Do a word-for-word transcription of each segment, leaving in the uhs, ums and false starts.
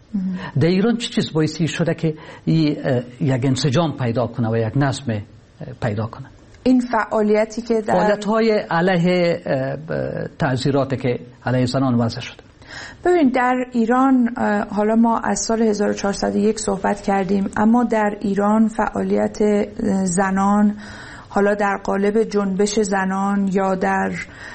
در ایران چه چیز باعثی شده که یک انسجام پیدا کنه و یک نظم پیدا کنه؟ این فعالیتی که در فعالیت‌های علیه تعزیراتی که علیه زنان وضع شده. ببین در ایران، حالا ما از سال هزار و چهارصد و یک صحبت کردیم، اما در ایران فعالیت زنان، حالا در قالب جنبش زنان یا در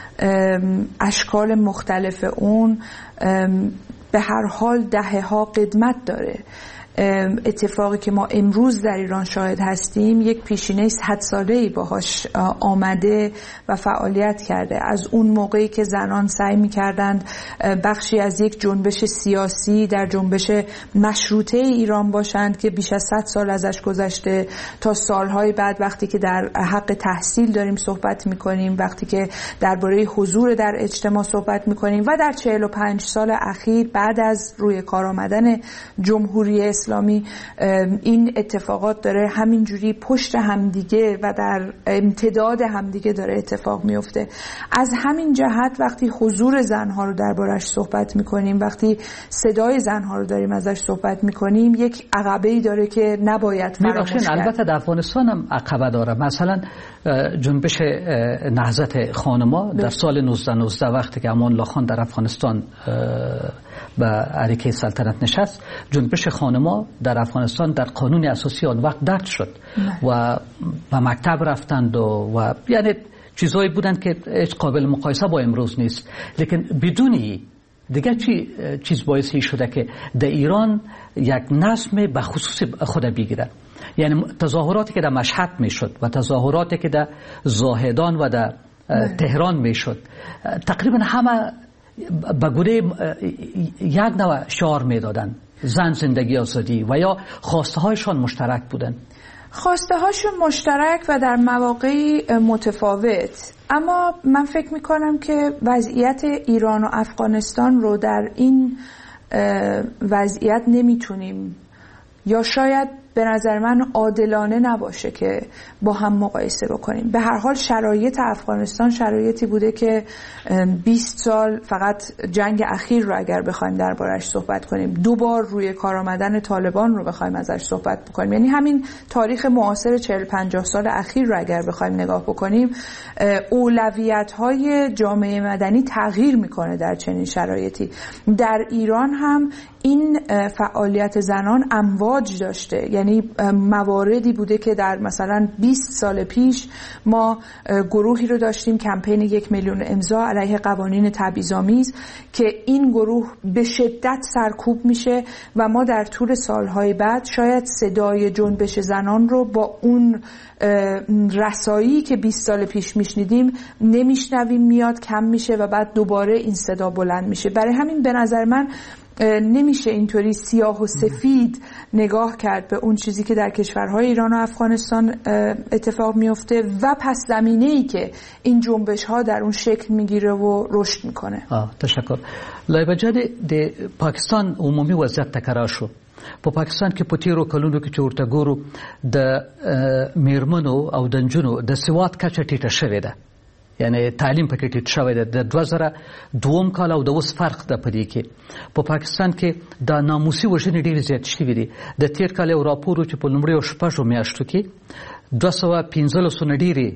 اشکال مختلف اون، به هر حال دهه‌ها قدمت داره. اتفاقی که ما امروز در ایران شاهد هستیم یک پیشینه صد ساله‌ای باهاش آمده و فعالیت کرده. از اون موقعی که زنان سعی می‌کردند بخشی از یک جنبش سیاسی در جنبش مشروطه ایران باشند که بیش از صد سال ازش گذشته، تا سالهای بعد وقتی که در حق تحصیل داریم صحبت می‌کنیم، وقتی که درباره حضور در اجتماع صحبت می‌کنیم، و در چهل و پنج سال اخیر بعد از روی کار آمدن جمهوری اسلامی این اتفاقات داره همینجوری پشت همدیگه و در امتداد همدیگه داره اتفاق میفته. از همین جهت وقتی حضور زنها رو دربارش صحبت میکنیم، وقتی صدای زنها رو داریم ازش صحبت میکنیم، یک عقبه‌ای داره که نباید فراموش کرد. البته در افغانستان هم عقبه داره. مثلا جنبش نهضت خانما در سال نوزده نوزده وقتی که امان الله خان در افغانستان به عریکه سلطنت نشست، جنبش خانما در افغانستان در قانون اساسی آن وقت درج شد و به مکتب رفتند و, و یعنی چیزایی بودند که هیچ قابل مقایسه با امروز نیست. لیکن بدونی دیگه چی چیز باعثی شده که در ایران یک نظم به خصوص خود بگیره. یعنی تظاهراتی که در مشهد میشد و تظاهراتی که در زاهدان و در تهران میشد، تقریبا همه به گونه یک نوع شعار میدادن، زن زندگی آزادی، و یا خواسته هایشان مشترک بودن. خواسته هاشون مشترک و در مواقعی متفاوت. اما من فکر میکنم که وضعیت ایران و افغانستان رو در این وضعیت نمیتونیم، یا شاید به نظر من عادلانه نباشه که با هم مقایسه بکنیم. به هر حال شرایط افغانستان شرایطی بوده که بیست سال، فقط جنگ اخیر رو اگر بخوایم دربارش صحبت کنیم، دو بار روی کار آمدن طالبان رو بخوایم ازش صحبت بکنیم، یعنی همین تاریخ معاصر چهل پنجاه سال اخیر رو اگر بخوایم نگاه بکنیم، اولویت‌های جامعه مدنی تغییر میکنه در چنین شرایطی. در ایران هم این فعالیت زنان امواج داشته، یعنی مواردی بوده که در مثلا بیست سال پیش ما گروهی رو داشتیم، کمپین یک میلیون امضا علیه قوانین تبعیض‌آمیز، که این گروه به شدت سرکوب میشه و ما در طول سالهای بعد شاید صدای جنبش زنان رو با اون رسایی که بیست سال پیش میشنیدیم نمیشنویم، میاد کم میشه و بعد دوباره این صدا بلند میشه. برای همین به نظر من نمیشه اینطوری سیاه و سفید نگاه کرد به اون چیزی که در کشورهای ایران و افغانستان اتفاق میفته و پس زمینه‌ای که این جنبش ها در اون شکل میگیره و رشد میکنه. آه تشکر. لایبجاد د پاکستان عمومی وضعیت تکرار شو. په پاکستان کې په تیرو کلونو کې چې ورته ګورو د میرمنو او د نجونو د سواد کچه ټیټه شوې ده، یعنی تعلیم پکې ټیټ شوی دی. د دوه زره دوم کال او د اوس فرق ده په دې کې. په پاکستان کې د ناموسي وژنې ډېرې زیاتې شوي دي. د تیر کال یو راپور و چې په لومړیو شپږو میاشتو کې دوه سوه پنځلسو نه ډېرې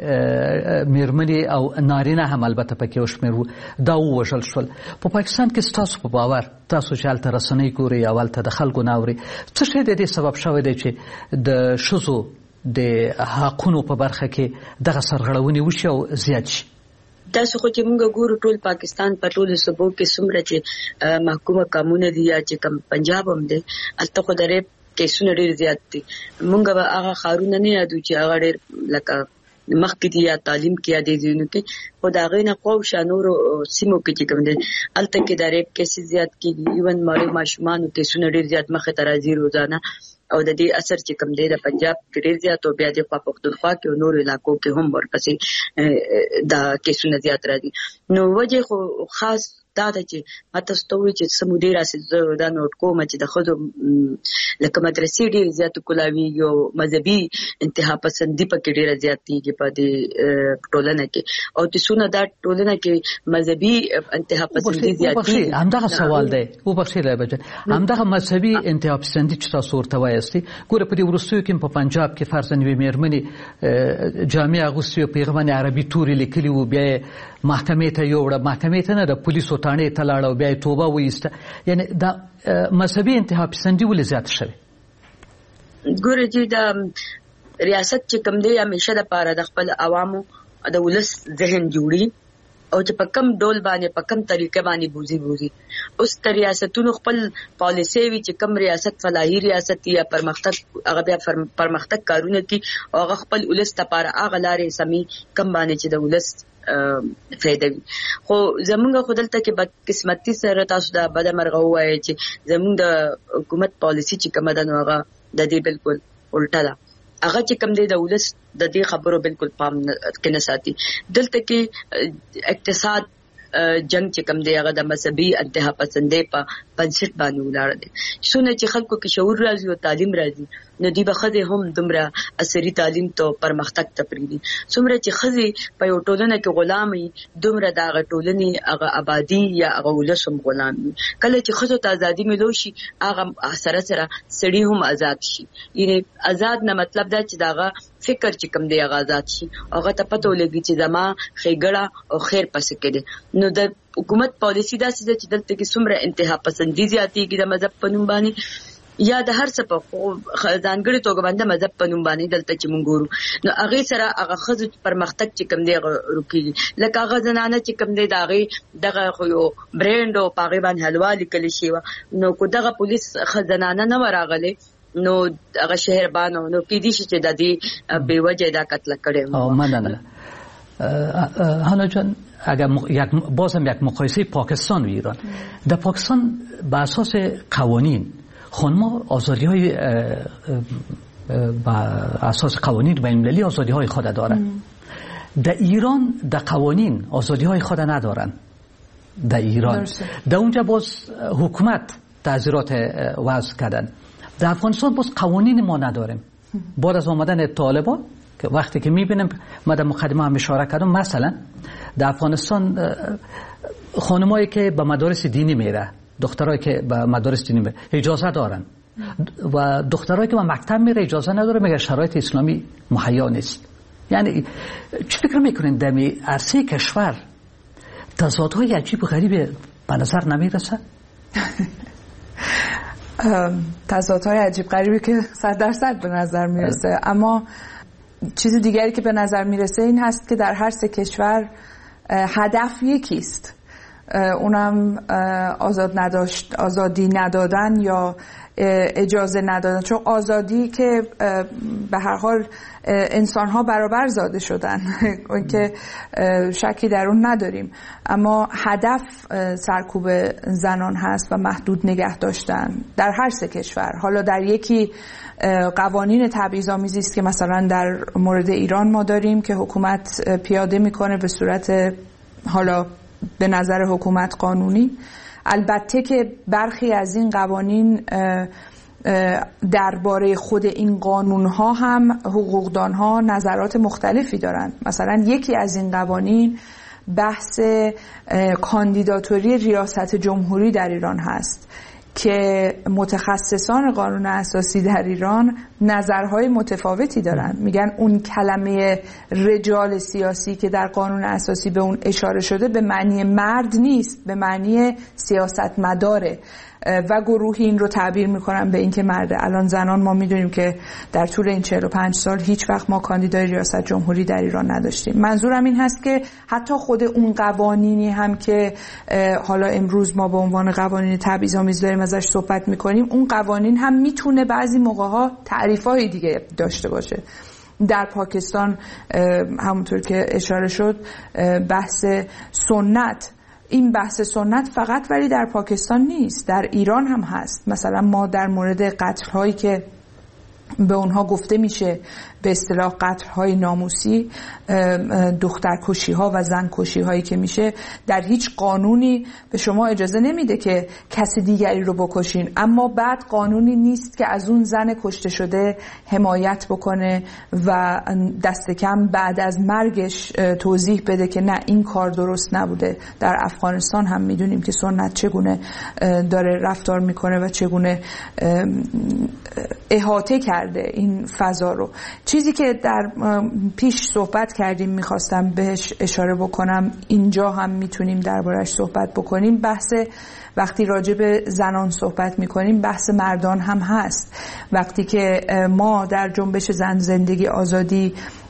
میرمنې او نارینه هم البته پکې وشمېر وو، دا ووژل شول. په پاکستان کې ستاسو په باور، تاسو چې هلته رسنۍ ګورئ او هلته د خلکو نه اورئ، څه شی د دې سبب شوی دی چې د ښځو د حقونو په برخه کې دغه سرغړونې وشي او زیات شي؟ تاسو خو چې موږ ګورو ټول پاکستان په ټولو صوبو کې څومره چې محکومه قانون دي، یا چې کوم پنجاب هم دی، هلته خو د ریپ کیسونه ډېر زیات دي. موږ به هغه ښارونه نه یادو چې هغه ډېر لکه مخکې دي یا تعلیم کې یا دې ځایونو کې، خو د هغې نه خواوشا نورو سیمو کې چې کوم دی هلته کې د ریپ کیسې زیات کېږي. ایون مړو ماشومانو کیسونه ډېر زیات مخې ته راځي روزانه، او د دې اثر چې کوم دی د پنجاب کې ډېر زیات، او بیا د خوا پښتونخوا کې او نورو علاقو کې هم ورپسې دا کیسونه زیات راځي. نو وجه خو خاص دا چې ماته ستوي چې سمودي راسي دا نوٹ کوم چې د خود لکه مدرسې ډېر زیات کولاوي یو مذهبي انتها پسندي پکې ډېر زیاتېږي په دې ټولنه کې او چې څونه دا ټولنه کې مذهبي انتها پسندي زیاتېږي. همدغه سوال دی او بخښي بچ همدغه مذهبي انتها پسندي چې تاسو ورته وایستي ګوره په دې وروستیو کې په پنجاب کې فرضاً وي مېرمنې جامع اغوستي او پیغمبر عربي توري لیکلي وو بیا محکمې ته یوړه محکمې ته نه د پولیسو تانې ته لاړه او بیا توبه وایسته یعنی دا مذهبي انتها پسندي ولې زیات شوی؟ ګوره چې دا ریاست چې کوم دی همیشه د پاره د خپل عوامو د ولس ذهن جوړي او چې په کم ډول باندې په کم طریقې باندې بوزي بوزي اوس د ریاستونو خپل پالیسي وی چې کم ریاست فلاحي ریاست یا پرمختګ هغه بیا پرمختګ کارونه کوي او هغه خپل ولس لپاره هغه لارې سمي کم باندې چې د ولس فائدہ وي. خو زمونږ خدلته کې بد قسمتي سره تاسو دا بد مرغه وایي چې زمونږ د حکومت پالیسي چې کومه ده نو هغه د دې بالکل الټا ده. هغه چې کوم دی د ولس د دې خبرو بالکل پام کې نه ساتي. دلته کې اقتصاد جنگ چې کوم دی هغه د مذهبي انتها پسندۍ په بنسټ باندې ولاړ دی. څونه چې خلکو کې شعور راځي او تعلیم راځي نو دی به خزه هم دومره عصري تعلیم ته پرمختګ تپریدي. څومره چې خزه په یو ټولنه کې غلامي دومره د غټولنې هغه آبادی یا هغه ولسم غلامي. کله چې خزه ته ازادي ملو شي هغه سره سره سړي هم آزاد شي. یعنی آزاد نه مطلب دا چې داغه فکر چې کوم دی هغه آزاد شي هغه ته پته ولګي چې زما خېګړه او خیر پس کېده. نو د حکومت پالیسی دا چې دلته کې څومره انتها پسندي زیاتېږي د مذهب په نوم باندې یا د هر څه په ځانګړي توګه باندې مذهب په نوم باندې دلته چې مونږ ګورو نو هغه سره هغه خزو پرمختګ چې کوم دی رکیږي. لکه هغه زنانه چې کوم دی داغه دغه خو یو برند او پاغي باندې حلوا لیکل شي نو کو دغه پولیس خزانه نه وراغله نو هغه شهر باندې نو کې دي چې د دې به وجه دا قتل کړي. او مننه هانا جان اگر یک بازم یک مقایسه پاکستان و ایران در پاکستان به اساس قوانین خانم‌ها آزادی‌های با اساس قوانین بین‌المللی آزادی‌های خود دارند. در ایران در قوانین آزادی‌های خود ندارند. در ایران در اونجا باز حکومت تعزیرات وضع کردن. در افغانستان باز قوانین ما نداریم. بعد از آمدن طالبان که وقتی که می‌بینیم ما در مقدمه هم اشاره کردم مثلا در افغانستان خانمایی که به مدارس دینی میره دخترایی که به مدارس دینی میره اجازه دارن و دخترایی که به مکتب میره اجازه نداره مگر شرایط اسلامی مهیا نیست. یعنی چی فکر میکنین در عرصه کشور تضادهای عجیب و غریب به نظر نمیرسه؟ تضادهای عجیب غریبی که صد درصد به نظر میرسه اما چیز دیگری که به نظر میرسه این هست که در هر سه کشور هدف یکیست، اونم آزاد نداشت آزادی ندادن یا اجازه ندادن. چون آزادی که به هر حال انسان‌ها برابر زاده شدن که شکی در اون نداریم اما هدف سرکوب زنان هست و محدود نگه داشتن در هر سه کشور. حالا در یکی قوانین تبعیض‌آمیزی است که مثلا در مورد ایران ما داریم که حکومت پیاده میکنه به صورت حالا به نظر حکومت قانونی. البته که برخی از این قوانین درباره خود این قانون‌ها هم حقوقدان‌ها نظرات مختلفی دارند. مثلا یکی از این قوانین بحث کاندیداتوری ریاست جمهوری در ایران هست که متخصصان قانون اساسی در ایران نظرهای متفاوتی دارن. میگن اون کلمه رجال سیاسی که در قانون اساسی به اون اشاره شده به معنی مرد نیست، به معنی سیاستمداره و گروهی این رو تعبیر میکنن به اینکه مرده. الان زنان ما میدونیم که در طول این چهل و پنج سال هیچ وقت ما کاندیدای ریاست جمهوری در ایران نداشتیم. منظورم این هست که حتی خود اون قوانینی هم که حالا امروز ما به عنوان قوانین تبعیض‌آمیز داریم ازش صحبت میکنیم اون قوانین هم میتونه بعضی موقع‌ها تعریف‌های دیگه داشته باشه. در پاکستان همونطور که اشاره شد بحث سنت، این بحث سنت فقط ولی در پاکستان نیست، در ایران هم هست. مثلا ما در مورد قتل هایی که به اونها گفته میشه به اصطلاح قتل‌های ناموسی، دخترکشی‌ها و زنکشی‌هایی که میشه، در هیچ قانونی به شما اجازه نمیده که کسی دیگری رو بکشین، اما بعد قانونی نیست که از اون زن کشته شده حمایت بکنه و دست کم بعد از مرگش توضیح بده که نه این کار درست نبوده. در افغانستان هم میدونیم که سنت چگونه داره رفتار میکنه و چگونه احاطه کرده این فضا رو. چیزی که در پیش صحبت کردیم میخواستم بهش اشاره بکنم، اینجا هم میتونیم دربارش صحبت بکنیم. بحث وقتی راجع به زنان صحبت میکنیم بحث مردان هم هست. وقتی که ما در جنبش زن زندگی آزادی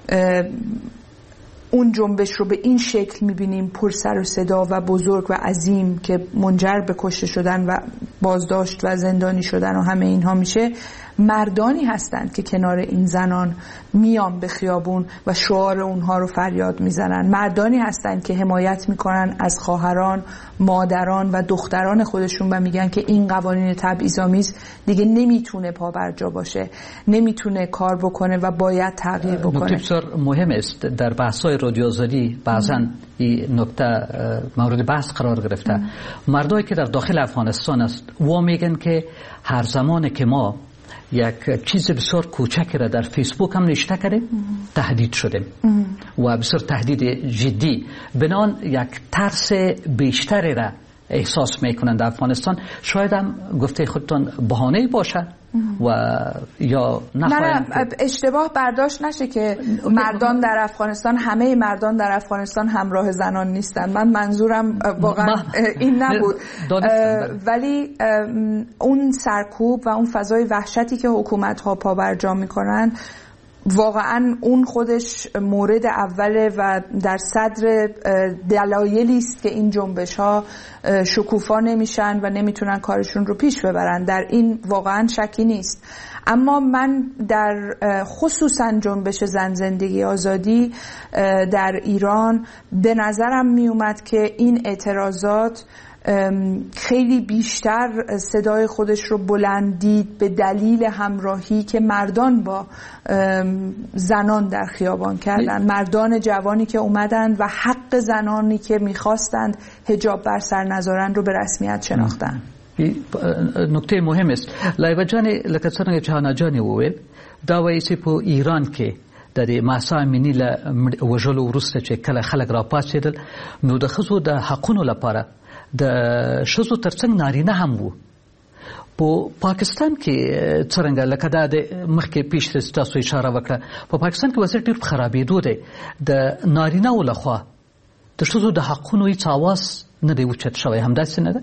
اون جنبش رو به این شکل میبینیم، پر سر و صدا و بزرگ و عظیم که منجر به کشته شدن و بازداشت و زندانی شدن و همه اینها میشه، مردانی هستند که کنار این زنان میان به خیابون و شعار اونها رو فریاد میزنن. مردانی هستند که حمایت میکنن از خواهران، مادران و دختران خودشون و میگن که این قوانین تبعیض‌آمیز دیگه نمیتونه پابرجا باشه، نمیتونه کار بکنه و باید تغییر بکنه. نکته بسیار مهم است در بحث‌های رادیو آزادی بعضاً این نکته مورد بحث قرار گرفته. مردایی که در داخل افغانستان است و میگن که هر زمانی که ما یک چیز بسیار کوچکی را در فیسبوک هم نشته کردیم تهدید شدیم و بسیار تهدید جدی، بنان یک ترس بیشتری را احساس میکنند در افغانستان. شاید هم گفته خودتان بهانه باشه و یا نه اشتباه برداشت نشه که مردان در افغانستان، همه مردان در افغانستان همراه زنان نیستن. من منظورم واقعا این نبود، ولی اون سرکوب و اون فضای وحشتی که حکومت ها پابرجا میکنن واقعا اون خودش مورد اوله و در صدر دلایلی است که این جنبش ها شکوفا نمیشن و نمیتونن کارشون رو پیش ببرن. در این واقعا شکی نیست. اما من در خصوصا جنبش زن زندگی آزادی در ایران به نظرم می اومد که این اعتراضات خیلی بیشتر صدای خودش رو بلندید به دلیل همراهی که مردان با زنان در خیابان کردن، مردان جوانی که اومدن و حق زنانی که میخواستند حجاب بر سر نذارن رو به رسمیت شناختن. نکته مهم است. لایبا جانی لکه څنګه چې هانا جانی وویل دا وایي چې په ایران کې د ماسا امینی له وژلو وروسته چې کله خلک را پاتېدل نو د ښځو د حقونو لپاره د ښځو ترڅنګ نارینه هم وو. په پاکستان کې څرنګه لکه دا د مخکې پیش تاسو اشاره وکړه، په پاکستان کې وضعیت ډېر په خرابېدو دی. د نارینه‌و لخوا د ښځو د حقونو هېڅ اواز نه دی اوچت شوی، همداسې نه ده؟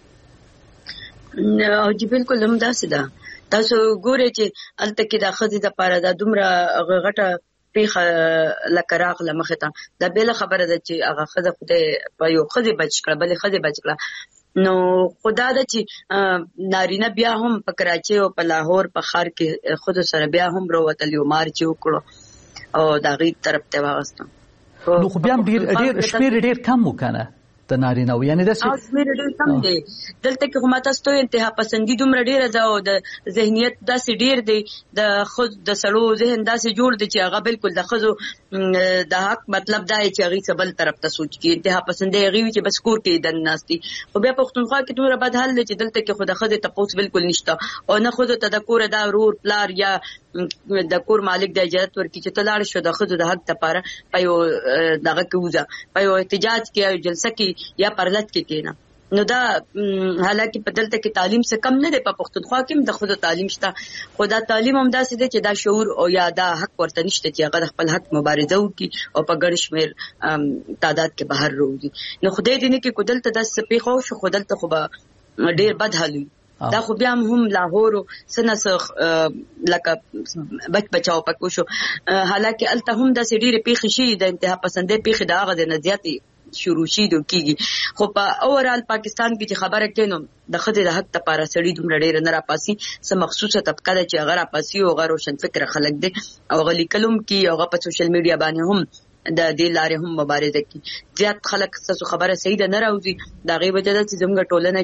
او جی بالکل همداسې ده. تاسو ګورئ چې هلته کې د ښځې دپاره دا دومره غټه پیښه لکه راغله مخې ته، دا بېله خبره ده چې هغه ښځه خدای په یو ښځې بچ کړه، بلې ښځې بچ کړه. نو خدا ده چې نارینه بیا هم په کراچۍ او په لاهور په ښار کې ښځو سره بیا هم راوتل، یو مارچ یې وکړو او د هغې طرف ته یې واغستم. نو خو بیا هم شمېر ډېر کم و که نه د نارینه‌و، یعنې داسې شمېر ډېر کم دی. دلته کې خو ما تاسو ته انتها پسندي دومره ډېره ده او د ذهنیت داسې ډېر دی، د ښځو د سړو ذهن داسې جوړ دی چې هغه بالکل د ښځو د حق مطلب دا دی چې هغې څه بل طرف ته سوچ کړي. انتها پسندي هغې وي چې بس کور کې دن ناست دي. خو بیا پښتونخوا کې دومره بد حال دی چې دلته کې خو د ښځې تپوس بالکل نشته او نه ښځو ته د کوره دا ورور پلار یا د کور مالک د اجازت ورکړي چې ته لاړ شو د ښځو د حق دپاره په یو دغه کې وځه، په یو احتجاج کې یا جلسه کې یا پرلط کې کېنه. نو دا حالانکه په دلته کې تعلیم څه کم نه دی، په پښتونخوا کې هم د ښځو تعلیم شته، خو دا تعلیم هم داسې دی چې دا شعور او یا دا حق ورته نشته چې هغه د خپل حق مبارزه وکړي او په ګڼ شمېر تعداد کې بهر راوځي. نو خدای دې نه کړي که دلته داسې څه پېښه وشو، خو دلته خو به ډېر بد حال وي. دا خو بیا هم لاهور او څه نه څه لکه بچ بچاو پکې وشو، حالانکه هلته هم داسې ډېرې پېښې شوي د انتها پسندۍ پېښې د هغه د نه زیاتې شروع شي دو کیږي. خو په اورال پاکستان کې چې خبره کینو د ښځې د حق لپاره سړي دومره ډېره نه راپاسي، څه مخصوصه طبقه ده چې هغه راپاسي او هغه روشن فکره خلک دي او هغه لیکلم کې هغه په سوشل میډیا باندې هم د دې لارې هم مبارزه کوي. زیات خلک ستاسو خبره صحیح ده نه راوځي، د هغې وجه ده چې زموږ ټولنه کې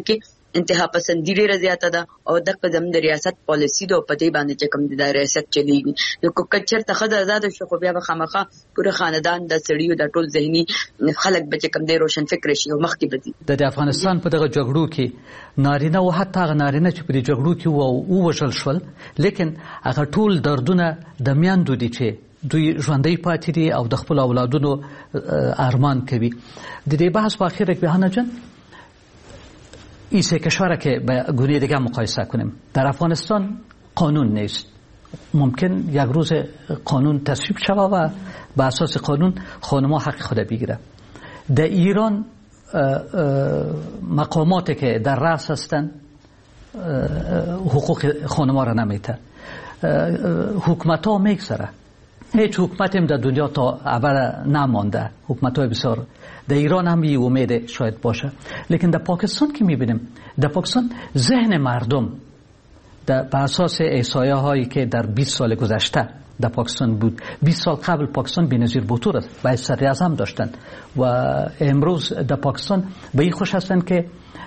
انتها پسندی ډیره زیاته ده او دغه زموږ د ریاست پالیسی ده په دې باندې چې کوم د ریاست چلیږي نو کو کچر ته خدای آزاد شو خو بیا به خامخا پوره خاندان د سړیو د ټول ذهني خلک به کوم د روشن فکر شي او مخکې بدی د افغانستان په دغه جګړو کې نارینه او حتی هغه نارینه چې په دې جګړو کې وو وژل شول لیکن هغه ټول دردونه د میاندو دي چې دوی ژوندۍ پاتې دي او د خپل اولادونو ارمان کوي. د دې بحث په اخر کې بهانه جان این سه کشور که با گونه دیگه مقایسه کنیم در افغانستان قانون نیست ممکن یک روز قانون تصویب شود و به اساس قانون خانم‌ها حق خود بگیره. در ایران مقاماتی که در رأس هستند حقوق خانم‌ها را نمیده حکومت‌ها میگذره هیچ حکومتی در دنیا تا اول نمانده حکومت‌های بسیار در ایران هم این امید شاید باشه لیکن در پاکستان که میبینیم در پاکستان ذهن مردم در به اساس احصایه هایی که در بیست سال گذشته در پاکستان بود بیست سال قبل پاکستان بی‌نظیر بطور است باید صدر اعظم داشتند و امروز در پاکستان به این خوش هستند که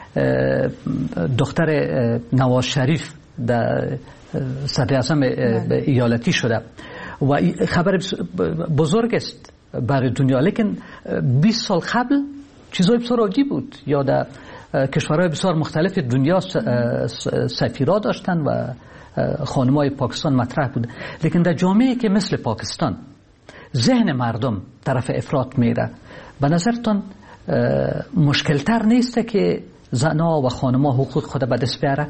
دختر نواز شریف در صدر اعظم ایالتی شده و خبر بزرگ است برای دنیا لیکن بیست سال قبل چیزای بسیار عجیب بود یا در کشورهای بسیار مختلف دنیا سفیرا داشتن و خانمای پاکستان مطرح بود لیکن در جامعه که مثل پاکستان ذهن مردم طرف افراط میره به نظرتان مشکلتر نیست که زنها و خانمها حقوق خود به دست بیاره؟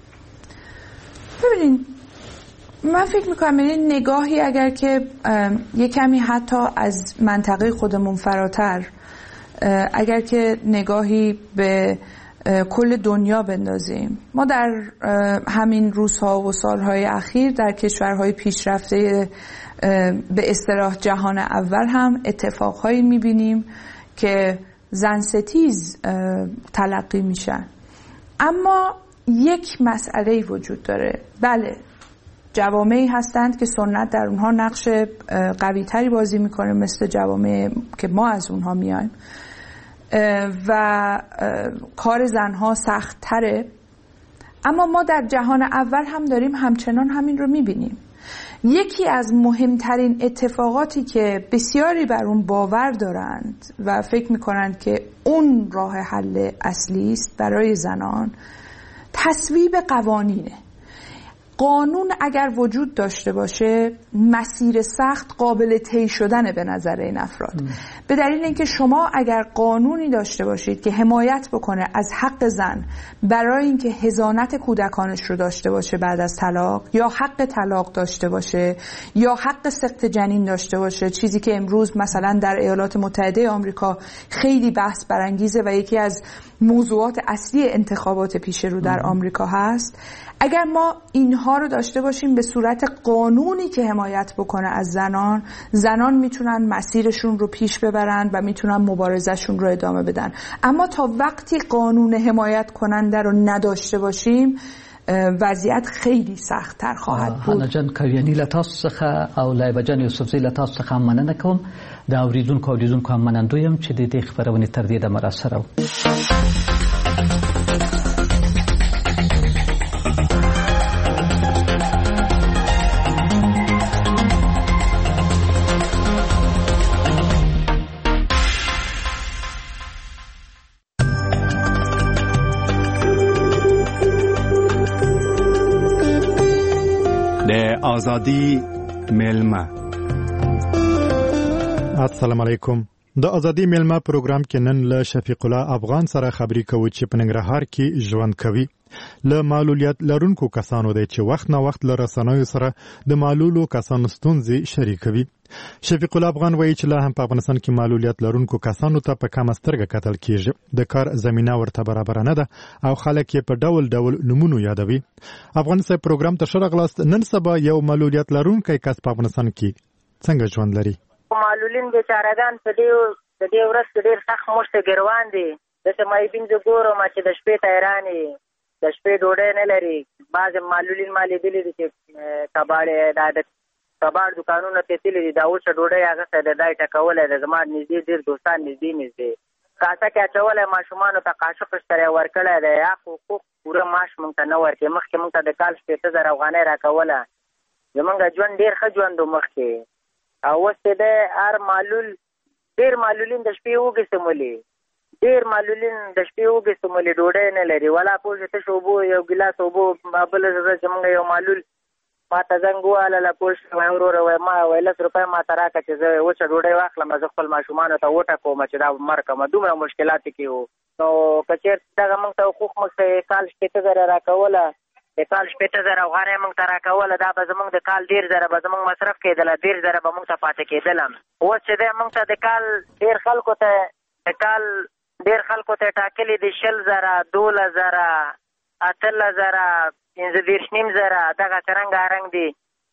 ببینید من فکر میکنم این نگاهی اگر که یه کمی حتی از منطقه خودمون فراتر اگر که نگاهی به کل دنیا بندازیم ما در همین روزها و سالهای اخیر در کشورهای پیشرفته به اصطلاح جهان اول هم اتفاقهایی میبینیم که زن ستیز تلقی میشن اما یک مسئله وجود داره. بله جوامعی هستند که سنت در اونها نقش قوی تری بازی میکنه مثل جوامع که ما از اونها میایم و کار زنها سخت تره اما ما در جهان اول هم داریم همچنان همین رو میبینیم. یکی از مهمترین اتفاقاتی که بسیاری بر اون باور دارند و فکر میکنند که اون راه حل اصلی است برای زنان تصویب قوانینه. قانون اگر وجود داشته باشه مسیر سخت قابل طی شدن به نظر این افراد ام. به دلیل اینکه شما اگر قانونی داشته باشید که حمایت بکنه از حق زن برای اینکه حضانت کودکانش رو داشته باشه بعد از طلاق یا حق طلاق داشته باشه یا حق سقط جنین داشته باشه چیزی که امروز مثلا در ایالات متحده آمریکا خیلی بحث برانگیزه و یکی از موضوعات اصلی انتخابات پیش رو در آمریکا هست. اگر ما اینها رو داشته باشیم به صورت قانونی که حمایت بکنه از زنان زنان میتونن مسیرشون رو پیش ببرن و میتونن مبارزهشون رو ادامه بدن اما تا وقتی قانون حمایت کننده رو نداشته باشیم وضعیت خیلی سخت‌تر خواهد بود. هانا جان کویانی لتاس څخه او لایبه جان یوسفزی لتاس څخه مننه کوم د اوریدونکو اوریدونکو هم منندوی یم چې د دې خبرونې تر دې دمه راسره وو. آزادی میلمه. السلام علیکم. د ازادي میلمه پروګرام کې نن له شفیق الله افغان سره خبرې کوو چې په ننګرهار کې ژوند کوي. له معلولیت لرونکو کسانو دی چې وخت نه وخت له رسنیو سره د معلولو کسانو ستونزې شریکوي. شفیق الله افغان وایي چې لا هم په افغانستان کې معلولیت لرونکو کسانو ته په کمه سترګه کتل کیږي. د کار زمينه ورته برابر نه ده او خلک یې په ډول ډول نمونه یادوي. افغانستان پروګرام ته شرغلاست نن سبا یو معلولیت لرونکی کس په افغانستان کې څنګه ژوند لري. معلولین بیچارهګان په دې د دې ورځ ډېر سخت مشته ګروان دي. دغه مې بین د ګورو ما چې د شپې تیرانی د شپې ډوډۍ نه لري. بعض معلولین مالې دي چې کباړې د کباړ دکانونو ته تللي دي دا اوس ډوډۍ هغه څه د دای ټکولې د زما نږدې ډېر دوستان نږدې نږدې کاسه کې اچولی ماشومانو ته قاشق سره ورکړی دی. هغه حقوق پوره معاش موږ ته نه ورکوي. مخکې موږ ته د کال شپېته زره افغانۍ راکوله. زمونږ ژوند ډېر ښه ژوند و مخکې. او اوس چې دی هر معلول ډېر معلولین د شپې اوږې سمولي ډېر معلولین د شپې اوږې سمولي ډوډۍ نه لري. ولا پوه شې تش اوبو یو ګیلاس اوبو بله ورځ زمونږ یو معلول ما ته زنګ ووهله پوه شې وایي وروره وایي ما وایي لس روپۍ ما ته راکړه چې زه وچه ډوډۍ واخلم زه خپل ماشومانو ته وټکوم چې دا مړ کړم. دومره مشکلات کې وو. نو که چېرته دغه موږ ته حقوق موږ ته کال شپېته زره راکوله د کال شپېته زره افغانۍ موږ ته راکوله دا به زموږ د کال ډېر زره به زموږ مصرف کېدله ډېر زره به موږ ته پاتې کېدله. اوس چې دی موږ ته د کال ډېر خلکو ته د کال ډېر خلکو ته ټاکلي دي شل زره دولس زره اتلس زره پنځه دېرش نیم زره دغسې رنګارنګ دي.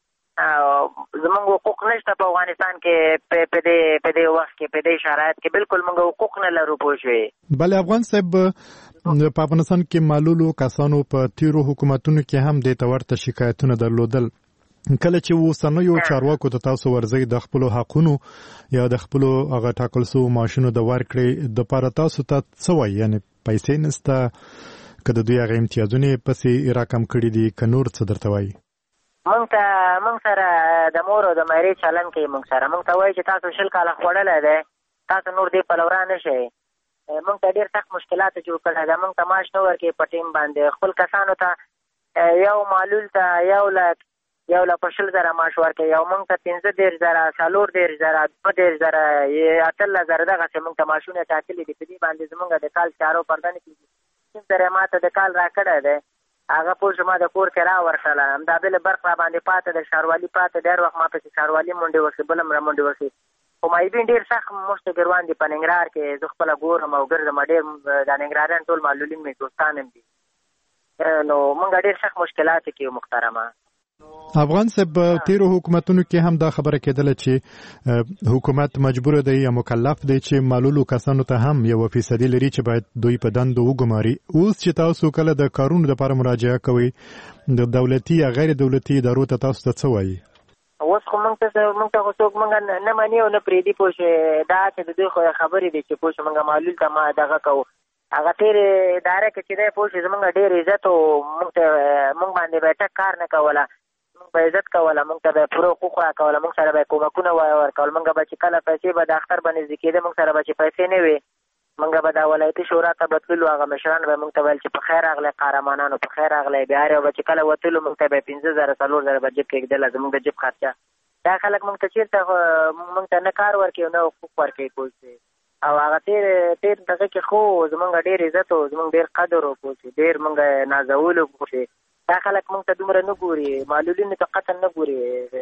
زموږ حقوق نشته په افغانستان کې په دې په دې وخت کې په دې شرایط کې بالکل موږ حقوق نه لرو پوه شوې. بله افغان صاحب په افغانستان کې معلولو کسانو په تیرو حکومتونو کې هم دې ته ورته شکایتونه درلودل. کله چې اوسنیو چارواکو ته تاسو ورځئ د خپلو حقونو یا د خپلو هغه ټاکل شوو معاشونو د ورکړې دپاره تاسو ته څه وایي؟ یعنې پیسې نشته که د دوی هغه امتیازونه یې پسې راکم کړي دي که نور څه درته وایي؟ موږ ته موږ سره د مور او د مېرې چلن کوي. موږ سره موږ ته وایي چې تاسو شل کاله خوړلی دی تاسو نور دې پلورا نه شئ. موږ ته ډېر سخت مشکلات جوړ کړی دی. موږ ته معاش نه ورکوي په ټیم باندې. خپل کسانو ته یو معلول ته یو لک یو له په شل زره معاش ورکوي او موږ ته پنځه دېرش زره څلور دېرش زره دوه دېرش زره اتلس زره دغسې موږ ته معاشونه ټاکلي دي. په دې باندې زموږ د کال چارو پرده نه کېږي. پنځه زره ما ته د کال راکړی دی هغه پوه شو ما د کور کرا ورکړله. همدا بلې برخ را باندې پاته د ښاروالي پاته ډېر وخت ما پسې ښاروالي منډې وکړې بل هم را منډې وکړې. خو مایبین ډېر سخت موږ ته ګروان دي په ننګرهار کې. زه خپله ګورم او ګرځم ډېر د ننګرهاریان ټول معلولین مې دوستان هم دي. نو موږ ډېر سخت مشکلات کې یو محترمه. افغان صاحب تیرو حکومتونو کې هم دا خبره کېدله چې حکومت مجبور دی یا مکلف دی چې معلولو کسانو ته هم یو فیصدي لري چې باید دوی په دندو وګماري. اوس چې تاسو کله د کارونو لپاره مراجعه کوئ د دولتي یا غیر دولتي ادارو ته تاسو ته څه وایي؟ اوس خو موږ ته موږ ته خو څوک موږ نه مني او نه پرېږدي پوه شوې. دا چې د دوی خو خبرې دي چې پوه شو موږ معلول ته ما دغه کوو. هغه تېرې اداره کې چې دی پوه شو زموږ ډېر عزت و. موږ ته موږ باندې به ټک کار نه کوله. موږ به عزت کوله. موږ ته به پوره حقوق راکوله. موږ سره به یې کومکونه ورکول. موږ به چې کله پیسې به د اختر به نږدې کېده موږ سره به چې پیسې نه وي موږ به دا ولایتي شورا ته بتللو. هغه مشران به موږ ته ویل چې په خیر راغلی قهرمانانو په خیر راغلی. بیا هر یو به چې کله وتلو موږ ته به یې پنځه زره څلور زره به جیب کېږدله زموږ د جیب خرچه. دا خلک موږ ته چېرته موږ ته نه کار ورکوي او نه حقوق ورکوي پوه شوې. او هغه تېر تېر دغه کې خو زموږ ډېر عزت و زموږ ډېر قدر و پوه شوې. ډېر موږ نازولو پوه شوې. دا خلک موږ ته دومره نه ګوري. معلولینو ته قتل نه ګوري.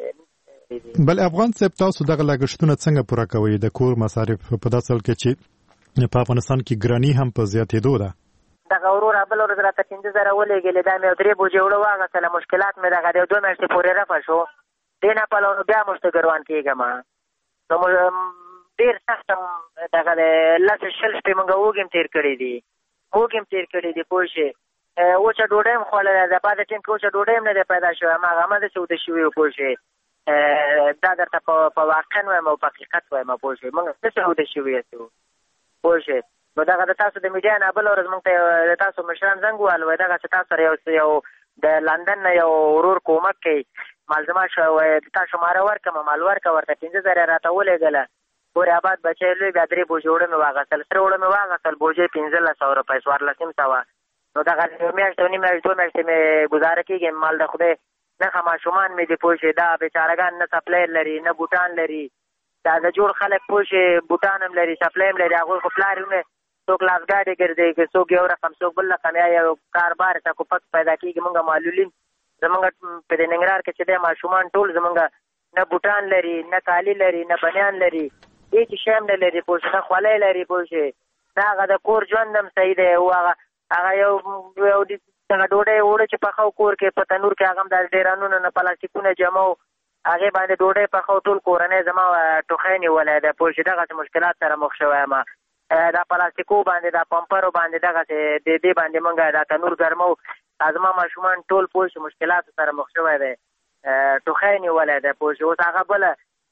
بل افغان صاحب تاسو دغه لګښتونه څنګه پوره کوئ د کور مصارف په داسې حال کې چې په افغانستان کې ګراني هم په زیاتېدو ده؟ دغه وروره بله ورځ راته پنځه زره ولېږلې دا مې یو درې بوجې اوړه واخیستله. مشکلات مې دغه د یو دوه میاشتې پورې رفع شو. دې نه پلو نو بیا موږ ته ګروان کېږم. نو ډېر سخت دغه د لس شل شپې موږ اوږې هم تېر کړي دي اوږې هم تېر کړي دي پوه شوې. وچه ډوډۍ هم خوړلی ده. بعد ټیم کې وچه ډوډۍ هم نه دی پیدا شوی. هماغه همداسې اوده شوي وو پوه شوې. دا درته په واقع وایم او په حقیقت وایم پوه شوې. موږ داسې اوده شوي یاستو پوه شوې. نو دغه د تاسو د میډیا نه بله ورځ موږ ته د تاسو مشران زنګ ووهل وایي دغسې تاسو سره یو یو د لندن نه یو ورور کومک کوي مالزما شو وایي د تا شماره ورکړم مال ورکړه ورته پنځه زره راته ولېږله. پورې آباد بچی لوی بیا درې بوجې اوړه مې واخیستل. سره اوړه مې واخیستل بوجې پنځلس سوه روپۍ څوارلس نیم سوه. نو دغه یو میاشت او نیم میاشت دوه میاشتې مې ګزاره کېږي. مال د خدای نښه ماشومان مې دي پوه شوې. دا بېچارهګان نه سپلی لري نه بوټان لري. دا د جوړ خلک پوه شوې بوټان هم لري سپلی هم لري. هغوی خو پلار یې څوک لاسګاډې ګرځوي که څوک یو رقم څوک بل رقم یا یو کاربار ته کوپک پیدا کېږي. موږ معلولین زمونږ په دې ننګرهار کې چې دی ماشومان ټول زمونږ نه بوټان لري نه کالي لري نه بنیان لري هېڅ شی هم نه لري پوه شوې. نه خولۍ لري پوه شوې. نه هغه د کور ژوند هم صحیح دی. هغه هغه یو یو دغه ډوډۍ اوړه چې پخو کور کې په تنور کې هغه هم د ډیرانونو نه پلاستیکونه جمع و هغې باندې ډوډۍ پخو ټول کورنۍ زما ټوخی نیولی دی پوه شوې. دغسې مشکلات سره مخ شوی یم. دا پلاستیکو باندې دا پمپرو باندې دغسې د دې باندې موږ دا تنور ګرمو. زما ماشومان ټول پوه شو مشکلاتو سره مخ شوی دی. ټوخی نیولی دی پوه شو. اوس هغه بله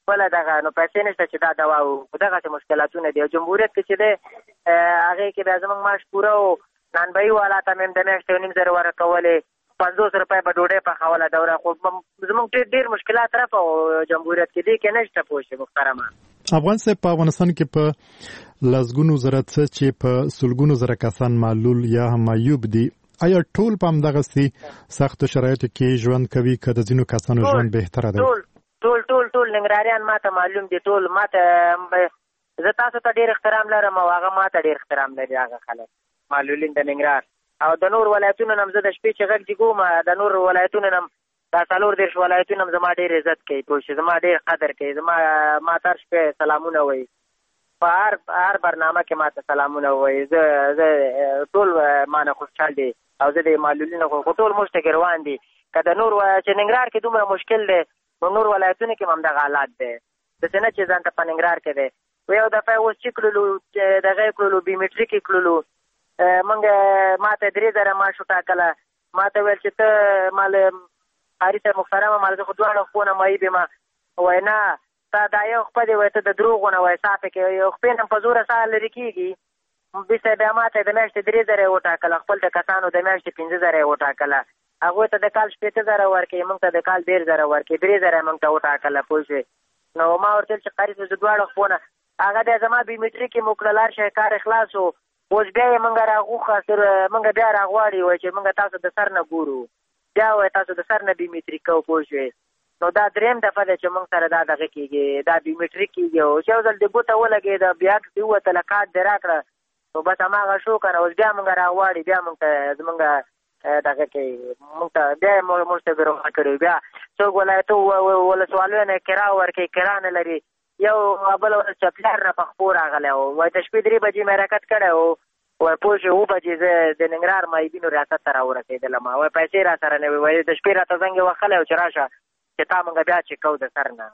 بله دغه نو پیسې نشته چې دا دوا و دغسې مشکلاتونه دي. جمهوریت کې چې دی هغې کې بیا زموږ معاش پوره و، نانبایي والا ته مې هم د میاشتې یو نیم زره ورکولې، پنځوس روپۍ به ډوډۍ پخوله دوره. خو زموږ ډېر ډېر مشکلات رفع و جمهوریت کې، دې کې نشته پوه شي محترمه. افغان صاحب په افغانستان کې په لسګونو زره څه چې په سلګونو زره کسان معلول یا هم معیوب دي، آیا ټول په همدغسې سختو شرایطو کې ژوند کوي که د ځینو کسانو ژوند بهتره دی؟ ټول ټول ټول ټول ننګرهاریان ما ته معلوم دي. ټول ما ته زه تاسو ته ډېر احترام لرم او هغه ما ته ډېر احترام لري هغه خلک معلولین د ننګرهار. او د نور ولایتونو نه هم زه د شپې چې غږ جګوم، د نور ولایتونو نه هم دا څلور دېرش ولایتونه هم زما ډېر عزت کوي پوه شي، زما ډېر قدر کوي، زما ما تر شپې سلامونه وایي، په هر هر برنامه کې ما ته سلامونه وایي. زه زه ټول ما نه خوشحال دي او زه د معلولینو خو ټول موږ ته ګروان دي. که د نور چې ننګرهار کې دومره مشکل دی نو نور ولایتونو کې هم همدغه حالات دی، داسې نه چې ځان ته په ننګرهار کې دی. یو دفعه اوس چې کړلو دغه یې کړلو بیومیټریک یې کړلو، موږ ما ته درې زره معاش وټاکله، ما ته ویل چې ته مال قاري صاحب محترمه مال زه خو دواړه خپونه معیب یم. وایي نه تا دا یو خپه دی، وایي ته د دروغو نه وایي ساه پکې یو خپې نه په زوره ساه لرې کېږي. بیسه بیا ما ته د میاشتې درې زره یې وټاکله، خپل د کسانو د میاشتې پنځه زره یې وټاکله، هغوی ته د کال شپېته زره ورکوي، موږ ته د کال ډېر زره ورکوي، درې زره یې موږ ته وټاکله پوه شوې. نو ما ورته ویل چې قاري صاحب زه دواړه خپونه هغه بیا زما بیومیټریک یې مو کړل، هر شی کار خلاص و. اوس بیا یې موږ راغوښه سر موږ بیا راغواړي وایي چې موږ تاسو د سر نه ګورو، بیا وایي تاسو د سر نه بیومیټریک کوو پوه شوې. نو دا درېیم دفعه ده چې موږ سره دا دغه کېږي، دا بیومیټریک کېږي. اوس یو ځل د ګوته ولګېده، بیا عکس دې ووتله، کارډ دې راکړه، نو بس هماغه شو که نه. اوس بیا موږ راغواړي، بیا موږ ته زموږ دغه کوي، موږ ته بیا یې موږ ته ګروه کړي. بیا څوک ولایتو ولسوالیو نه کرا ورکوي، کرا نه لري. یو بل ورځ چپلار نه په خپو راغلی و، وایي د شپې درې بجې مې حرکت کړی و، وایي پوه شوې اوه بجې زه د ننګرهار معیبینو ریاست ته را ورسېدلم، وایي پیسې را سره نه وي، وایي د شپې راته زنګ یې وهلی و چې راشه چې تا موږ بیا چې کوو د سر نه.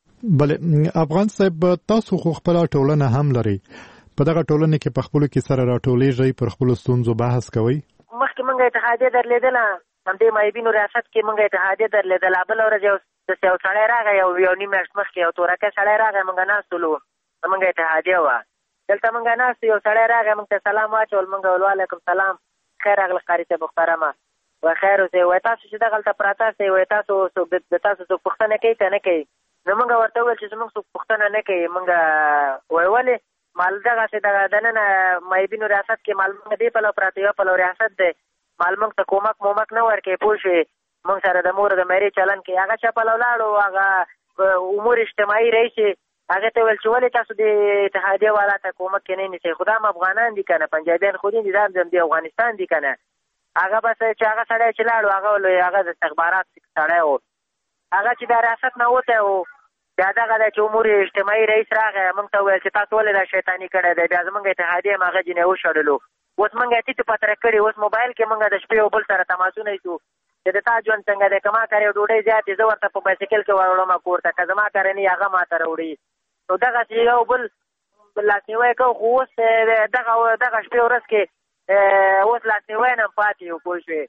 بلې افغان صاحب تاسو خو خپله ټولنه هم لرئ، په دغه ټولنه کې په خپلو کې سره راټولېږئ، پر خپلو ستونزو بحث کوئ؟ مخکې موږ اتحادیه درلېدله، همدې معیبینو ریاست کې موږ اتحادیه درلېدله. بله ورځ یو داسې یو سړی راغی، یو یو نیم میاشت مخکې یو تورکی سړی راغی، موږ ناست ولو، موږ اتحادیه وه، دلته موږ ناست یو سړی راغی، موږ ته سلام واچول، موږ ویل وعلیکم سلام، خیر راغله قاري صاحب محترمه، وایي خیر اوسئ، وایي تاسو چې دغلته پراته یاستئ، وایي تاسو د تاسو څوک پوښتنه کوي که نه کوي؟ نو موږ ورته وویل چې زموږ څوک پوښتنه نه کوي. موږ وایي ولې؟ مال دغسې دغه دننه معیبینو ریاست کې مال موږ دې پلو پراته، یو پلو ریاست دی، مال موږ ته کومک مومک نه ورکوي پوه شوې. موږ سره د مور د مېرې چلن کوي. هغه چا پلو لاړو، هغه امور اجتماعي رئیس هغه ته ویل چې ولې تاسو د اتحادیه والا ته کومک کې نه نیسئ؟ خو دا هم افغانان دي که نه، پنجابیان خو دي، دا هم د افغانستان دي که نه. هغه بس چې هغه سړی چې لاړو هغه هغه د استخبارات سړی و، هغه چې د ریاست نه وتی و، بیا دغه دی چې امور اجتماعي رئیس راغی، موږ ته وویل چې تاسو ولې دا شیطاني کړی دی؟ بیا زموږ اتحادیه هم هغه جینۍ وشړلو. اوس موږ یې تیتو پتره کړي، اوس موبایل کې موږ د شپې یو بل سره تماسونه ایسو چې د تا ژوند څنګه دی، که ما کار یو ډوډۍ زیات دی زه ورته په بایسکل کې وروړم کور ته، که زما کار نه هغه ما ته راوړي. نو دغسې یو بل لاسنیوی کوو. خو اوس دغه دغه شپې ورځ کې اوس لاسنیوی نه هم پاتې یو پوه شوې.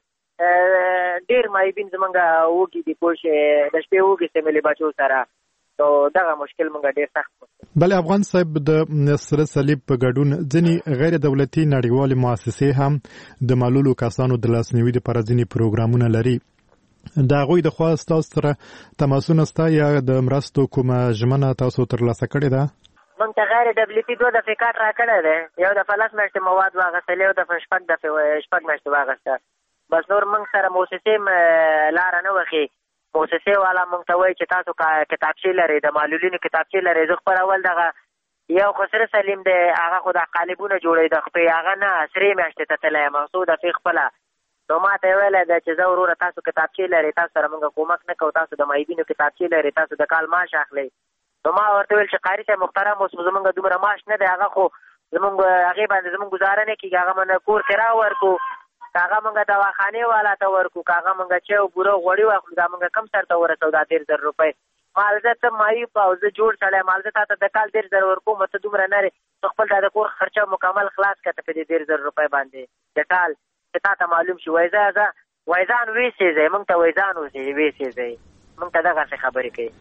ډېر معیبین زمونږ وږي دي پوه شوې، د شپې وږي سمیلې بچو سره، نو دغه مشکل مونږ ډېر سخت و. بله افغان صاحب د سره صلیب په ګډون ځینې غیر دولتي نړیوالې مؤسسې هم د معلولو کسانو د لاسنیوي لپاره ځینې پروګرامونه لري. د هغوی د خوا ستاسو سره تماسونه شته یا د مرستو کومه ژمنه تاسو ترلاسه کړې ده؟ موږ ته غیر دولتي دوه دفعې کارت راکړی دی، یو دفعه لس میاشتې مواد واخیستل، یو دفعه شپږ دفعې شپږ میاشتې واخیسته. بس نور موږ سره موسسې لاره نه وښي. موسسې والا موږ ته وایي چې تاسو کتابچې لرئ، د معلولینو کتابچې لرئ. زه خپل اول دغه یو خسره سلیم دی، هغه خو د قالبونه جوړوي د خپې، هغه نه سرې میاشتې ته تللی یم، څو دفعې خپله. نو ما ته یې ویلی دی چې زه وروره تاسو کتابچې لرئ، تاسو سره موږ کومک نه کوو، تاسو د معیبینو کتابچې لرئ، تاسو د کال معاش اخلئ. نو ما ورته ویل چې قاري صاحب محترم اوس زمونږ دومره معاش نه دی، هغه خو زمونږ هغې باندې زمونږ ګزاره نه کېږي، هغه مونږ کور کرا ورکو، که هغه مونږ دواخانې والا ته ورکو، که هغه مونږ چای او بوره غوړي واخلو، دا مونږ کم سر ته ورسو دا دېرش زره روپۍ. مال زه ته معیوب او زه جوړ سړی، مال زه تا ته د کال دېرش زره ورکوم، ته دومره نه رې، ته خپل دا د کور خرچه مکمل خلاص کړه ته په دې دېرش زره روپۍ باندې د کال، چې تا ته معلوم شي. وایي زه زه وایي ځان ویسېځئ، مونږ ته وایي ځان ویسېځئ، مونږ ته دغسې خبرې کوي.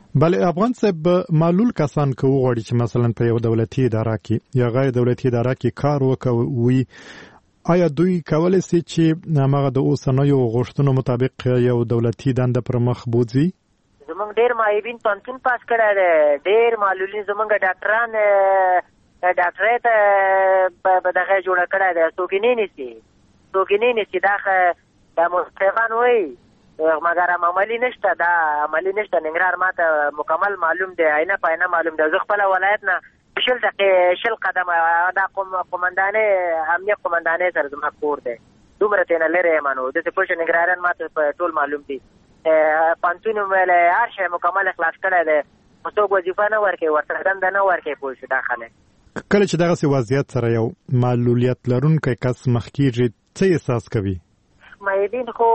بله افغان صاحب معلول کسان که وغواړي چې مثلا په یو دولتي اداره کې یا غیر دولتي اداره کې کار وکوي آیا دوی کولی شي چې هغه د اوسنیو غوښتنو مطابق یو دولتي دنده پر مخ بوځي؟ زمونږ ډېر معیبین پوهنتون پاس کړی دی، ډېر معلولین زمونږ ډاکټران ډاکټرۍ ته به دغه جوړه کړی دی، څوک یې نه نیسي څوک یې نه نیسي دا دا مستفان وایي مګر عملي نشته، دا عملي نشته. ننګرهار ماته مکمل معلوم دی، عینه په عینه معلوم دی. زه خپله ولایت نه شل دقیقې شل قدمه دا قومندانۍ امنیت قومندانۍ سره زما کور دی، دومره ترېنه لرې یم نو داسې پوه شه ننګرهاریان ماته په ټول معلوم دي. پوهنتون ویلی هر شی مکمل خلاص کړی دی، خو څوک وظیفه نه ورکوي، ورسره دنده نه ورکوي. پوه شو دا خلک کله چې دغسې وضعیت سره یو معلولیت لرونکی کس مخ کېږي څه احساس کوي؟ معیدین خو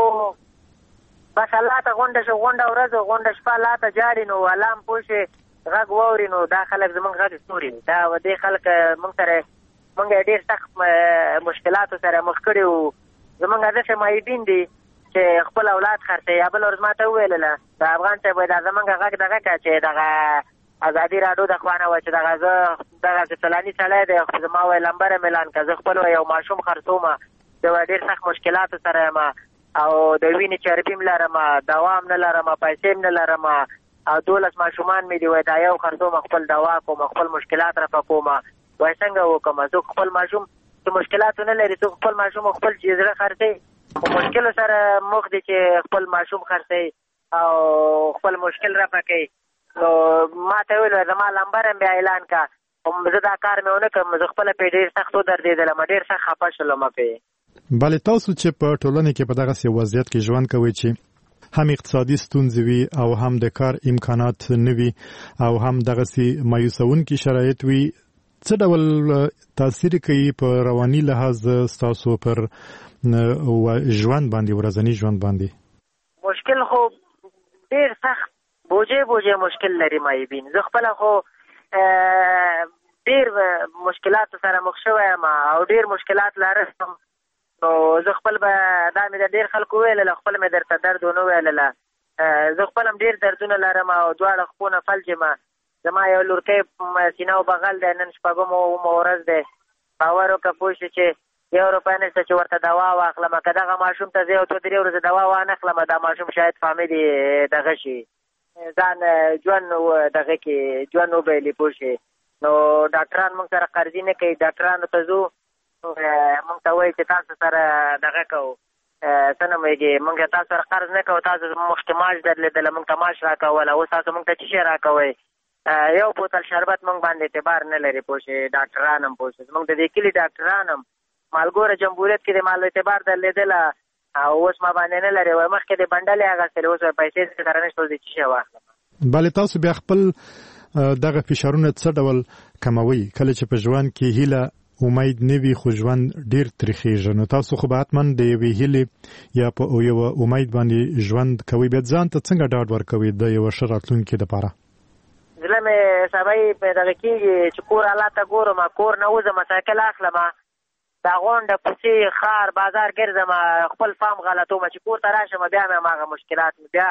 بس الله ته غونډه شو، غونډه ورځ غونډه شپه الله ته جاري نو الله هم پوه شي غږ واوري نو دا خلک زمونږ غږ اوري. دا دې خلک مونږ سره مونږ ډېر سخت مشکلاتو سره مخ کړي وو. زمونږ داسې معیدین دي چې خپل اولاد خرڅوي. یا بله ورځ ما ته وویلله د افغان صاحب وایي دا زمونږ غږ دغه کړه چې دغه ازادي راډیو د خوا نه وه چې دغه زه دغسې فلاني سړی دی، خو زما وایي لمبره مې اعلان کړه، زه خپل یو ماشوم خرڅوم، زه ډېر سخت مشکلاتو سره یم او د وینې چربي م لرم، دوا هم نه لرم، پیسې م نه لرم او دولس ماشومان مې دي. وایي دا یو خرڅوم، خپل دوا کوم، خپل مشکلات رفع کوم. وایي څنګه وکړم؟ څوک خپل ماشوم چې مشکلاتو نه لري، څوک خپل ماشوم خپل چې زړه خرڅوي، خو مشکلو سره مخ دي چې خپل ماشوم خرڅوي او خپل مشکل رفع کوي. نو ما ته ویل زما لمبر هم بیا اعلان کړه، خو زه دا کار مې ونه کړم، زه خپله پرې ډېر سخت ودردېدلم، ډېر سخت خفه شولم پرې. بله تاسو چې په ټولنه کې په دغسې وضعیت کې ژوند کوئ چې هم اقتصادي ستونزې وي او هم د کار امکانات نه وي او هم دغسې مایوسونکي شرایط وي، څه ډول تاثیر کوي په رواني لحاظ ستاسو پر ژوند باندې، ورځني ژوند باندې؟ مشکل خو ډېر سخت بوجې بوجې مشکل لري معیبین. زه خپله خو ډېر مشکلاتو سره مخ شوی یم او ډېر مشکلات لرم. نو زه خپل به دا مې د ډېر خلکو ویلله، خپل مې درته درد ونه ویلله. زه خپل هم ډېر دردونه لرم او دواړه خپونه فلج یم. زما یو لورکی سینه و بغل دی، نن شپږم اومه ورځ دی. باور وکړه پوه شو چې یو روپۍ نشته چې ورته دوا واخلم. که دغه ماشوم ته زه یو څو درې ورځې دوا وانخلم، دا ماشوم شاید فامیل یې دغه شي، ځان ژوند دغه کې ژوند وبایلي پوه شي. نو ډاکټران موږ سره قرضي نه کوي، ډاکټرانو ته ځو مونږ ته وایي چې تاسو سره دغه کوو څه نومېږي، مونږ تاسو سره قرض نه کوو، تاسو مخکې معاش درلېدله، مونږ ته معاش راکوله، اوس تاسو مونږ ته څه شی راکوئ؟ یو بوتل شربت مونږ باندې اعتبار نه لري پوه شئ. ډاکټران هم پوه شئ زمونږ د دې کلي ډاکټران هم مالګوره جمهوریت کې د مال اعتبار درلېدله او اوس ما باندې نه لري. وایي مخکې د بنډلې اخیستلې، اوس پیسې سره نشته، اوس د څه شی واخلم؟ بله تاسو بیا خپل دغه فشارونه څه ډول کموئ کله چې په ژوند کې هیله امید نه وي خو ژوند ډېر تریخېږي؟ نو تاسو خو به حتما د یوې هیلې یا په یوه امید باندې ژوند کوئ، بیا ځان ته څنګه ډاډ ورکوئ د یوه ښه راتلونکي دپاره؟ زړه مې سبا یې دغه کېږي چې کور الله ته ګورم، کور نه وځم، سایکل اخلم، دا غونډه کوڅې ښار بازار ګرځم، خپل فام غلطوم چې کور ته راشم بیا مې هماغه مشکلات بیا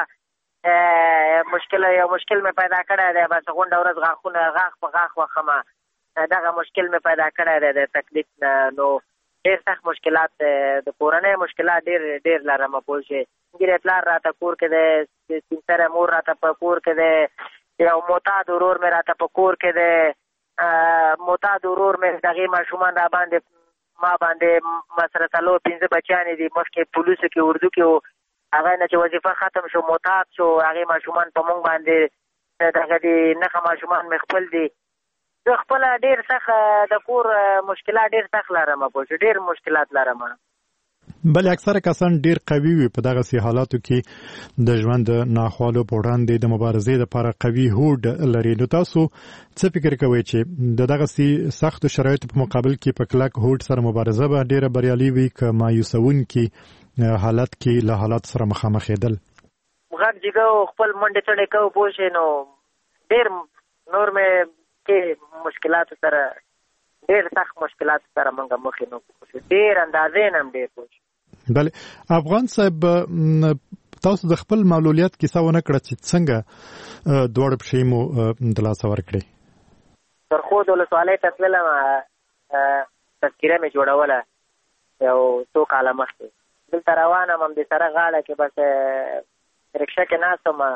مشکل یو مشکل مې پیدا کړی دی. بس غونډه ورځ غاښونه غاښ په غاښ وخم، دغه مشکل مې پیدا کړی دی د تکلیف نه. نو ډېر سخت مشکلات د کورنۍ مشکلات ډېر ډېر لرم پوه شئ. ګیرې پلار راته کور کې دی، سپین سره مور راته په کور کې دی، یو معتاد ورور مې راته په کور کې دی. معتاد ورور مې دغې ماشومان را باندې ما باندې مسره څلور پنځه بچیانې دي، مخکې پولیسو کې اردو کې و، هغه نه چې وظیفه ختم شو معتاد شو، هغې ماشومان په مونږ باندې دغه دي نښه ماشومان مې خپل دي. زه خپله ډېر سخت د کور مشکلات ډېر سخت لرم پوه شو، ډېر مشکلات لرم. بلې اکثره کسان ډېر قوي وي په دغسې حالاتو کې د ژوند د ناخوالو په وړاندې د مبارزې لپاره قوي هوډ لري. نو تاسو څه فکر کوئ چې د دغسې سختو شرایطو په مقابل کې په کلک هوډ سره مبارزه به ډېره بریالي وي که مایوسونکي حالت کې له حالات سره مخامخېدل؟ غږ جګو خپل منډې چڼې کوو پوه شئ. نو ډېر نور مې کې مشکلاتو سره ډېر سخت مشکلاتو سره موږ مخ یو ډېر اندازې نه هم ډېر پوه شئ. بله افغان صاحب تاسو د خپل معلولیت کیسه ونه کړه چې څنګه دوړ پښې مو د لاس ورکړي؟ سرخود ولسوالۍ ته تللم، تذکیره مې جوړوله یو څو کاله مخکې. دلته روان یم همدې سره غاړه کې، بس رکشه کې ناست وم،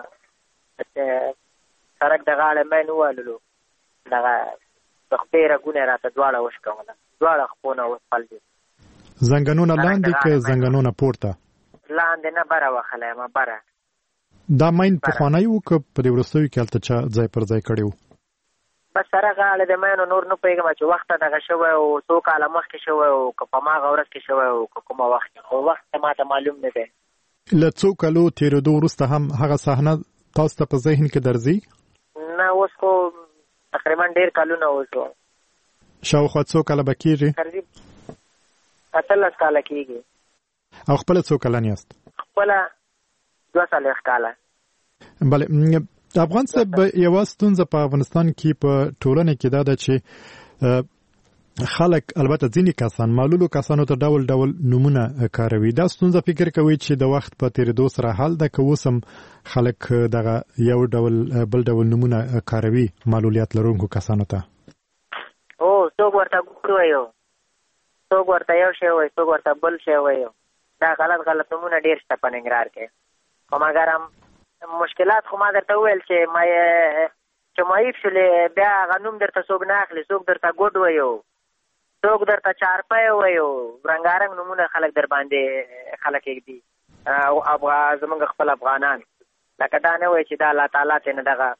سړک د غاړې مین ووهللو، دغه د خپې رګونه یې راته دواړه وشکوله، دواړه خپونه وسپل دي. زنګنونه لاندې که زنګنونه پورته؟ لاندې نه، بره وهلی یم، بره. دا مین پخوانی و که په دې وروستیو کې هلته چا ځای پر ځای کړی و؟ بس سره غاړه د مینو نور نه پوهېږم چې وخته دغه شوی و، څو کاله مخکې شوی و که په هماغه ورځ کې شوی و که کومه وخت کې، خو وخت ما ته معلوم نه دی. له څو کالو تېرېدو وروسته هم هغه صحنه تاسو ته په ذهن کې درځي؟ نه، اوس خو تقریبا ډېر کلونه اوس. شاوخوا څو کاله به کېږي؟ تقریبا اتلس کاله کېږي. او خپله څو کلن یاست؟ خپله دوه څلوېښت کاله. بله، افغان صاحب، یوه ستونزه په افغانستان کې په ټولنه کې دا ده چې خلک، البته ځینې کسان، معلولو کسانو ته ډول ډول نومونه کاروي. دا ستونزه فکر کوي چې د وخت په تېرېدو سره حل ده که اوس هم خلک دغه یو ډول بل ډول نومونه کاروي معلولیت لرونکو کسانو ته؟ او څوک ورته ګوډ وایي، څوک ورته یو شی وایي، څوک ورته بل شی وایي. دا غلط غلط نومونه ډېر شته په ننګرهار کې. خو مګر هم مشکلات خو ما درته وویل چې ما چې معیب شولې، بیا هغه نوم درته څوک نه اخلي، څوک درته ګوډ وایو، څوک درته چارپی وایو، رنګارنګ نومونه خلک در باندې خلک ایږدي. او زمونږ خپل افغانان لکه دا نه وایي چې دا الله تعالی ته نه دغه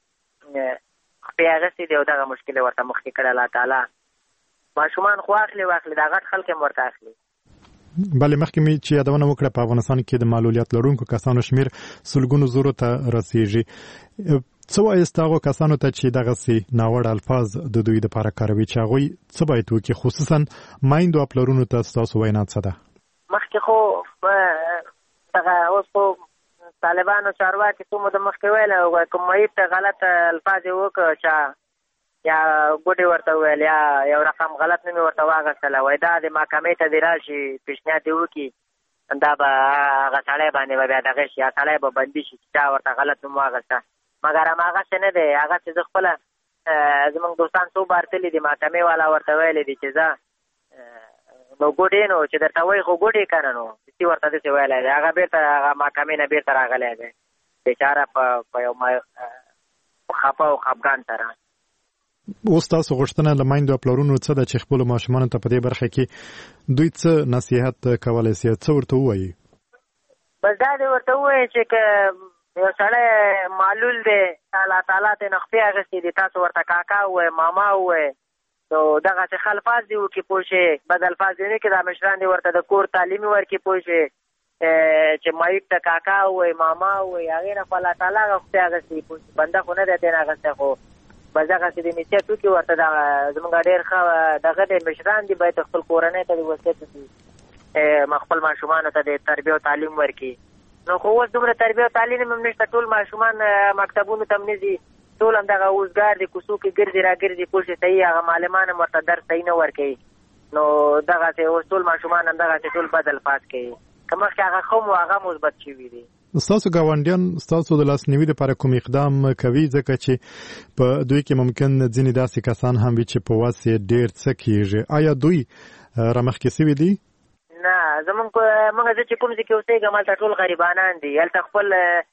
خپې اخیستې دي او دغه مشکل ورته مخکې کړی الله تعالی. ماشومان خو اخلي واخلي، دا غټ خلک هم ورته اخلي. بله، مخکې مې چې یادونه وکړه په افغانستان کې د معلولیت لرونکو کسانو شمیر سلګونو زرو ته رسیږي. څه وایست هغو کسانو ته چې دغسې ناوړه الفاظ د دوی دپاره کاروي، چې هغوی څه باید وکړي، خصوصا میندو او پلرونو ته ستاسو وینا څه ده؟ مخکې خو دغه اوس خو طالبانو چارواکي څو مو د مخکې ویلی، کوم معیب ته غلط الفاظ یې وکړه، چا یا ګوډې ورته وویل یا یو رقم غلط نوم یې ورته واخیستله، وایي دا د محکمې ته دې راشي، پیشنهاد دې وکړي، دا به هغه سړی باندې به بیا دغه شي، یا سړی به بندي شي چې چا ورته غلط نوم واخیسته. مګر هماغسې نه دی، هغسې زه خپله زموږ دوستان څو بار تللي دي، محکمې والا ورته ویلی دي چې زه نو ګوډې نو چې درته وایي خو ګوډې که نه، نو داسې ورته داسې ویلی دی. هغه بېرته هغه محکمې نه بېرته راغلی دی بېچاره په یو خفه او خفګان سره. اوس تاسو غوښتنه له میندو او پلرونو څه ده چې خپلو ماشومانو ته په دې برخه کې دوی څه نصیحت کولی سي، څه ورته ووایي؟ بس دا دې ورته ووایي چې که یو سړی معلول دی، الله تعالی ته نه خپې اخیستې دي، تاسو ورته کاکا ووایئ، ماما ووایئ، نو دغسې ښه الفاظ دې وکړي، پوه شئ، بد الفاظ دې نه کړي. دا مشران دې ورته د کور تعلیم ورکړي، پوه شئ، چې معیب ته کاکا ووایئ، ماما ووایئ، هغې نه خو الله تعالی هغه خپې اخیستې، پوه شئ، بنده خو نه دی ترې نه اخیستی، خو بس دغسې د نصیحت وکړي ورته. دغه زموږ ډېر ښه دغه دی مشران دي، باید خپل کورنۍ ته د وصیت وکړي، خپل ماشومانو ته د تربیه او تعلیم ورکړي. نو خو اوس دومره تربیه او تعلیم هم نشته، ټول ماشومان مکتبونو ته هم نه ځي، ټول هم دغه اوزګار دي، کوڅو کې ګرځي را ګرځي، پوه شئ، صحیح هغه معلمان هم ورته درس صحیح نه ورکوي. نو دغسې اوس ټول ماشومان هم دغسې ټول بد الفاظ کوي، که مخکې هغه ښه مو هغه مثبت شوي دي. ستاسو ګاونډیان ستاسو د لاسنیوي لپاره کوم اقدام کوي؟ ځکه چې په دوی کې ممکن ځینې داسې کسان هم وي چې په وس یې ډېر څه کېږي. آیا دوی رامخکې سوي دي؟ نه، زمونږ موږ زه چې کوم ځای کې اوسېږم هلته ټول غریبانان دي، هلته خپل